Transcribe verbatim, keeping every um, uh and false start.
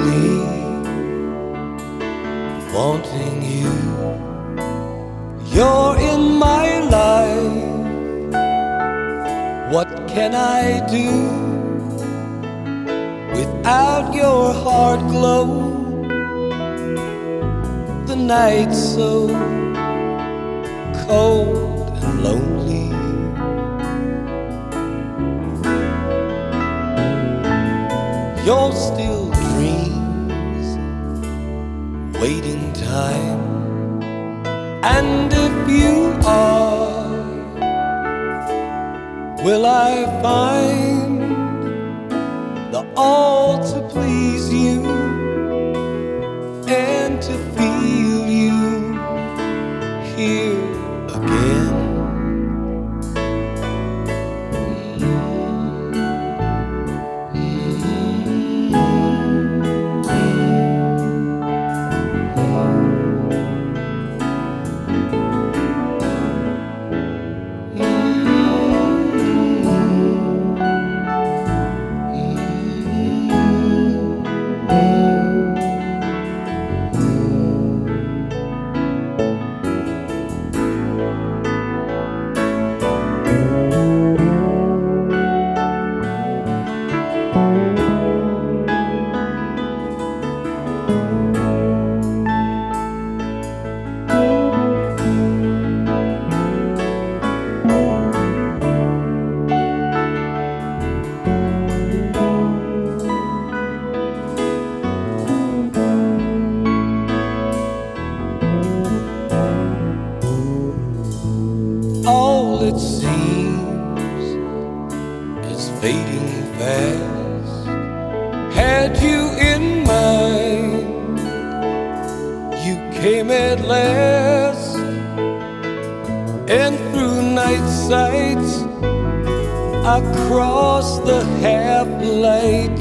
lonely, wanting you. You're in my life. What can I do without your heart glow? The night's so cold and lonely. You're still dreams, waiting time. And if you are, will I find the all to please you and to feel you here again? All it seems is fading fast. Had you in mind, you came at last. And through night sights I crossed the half light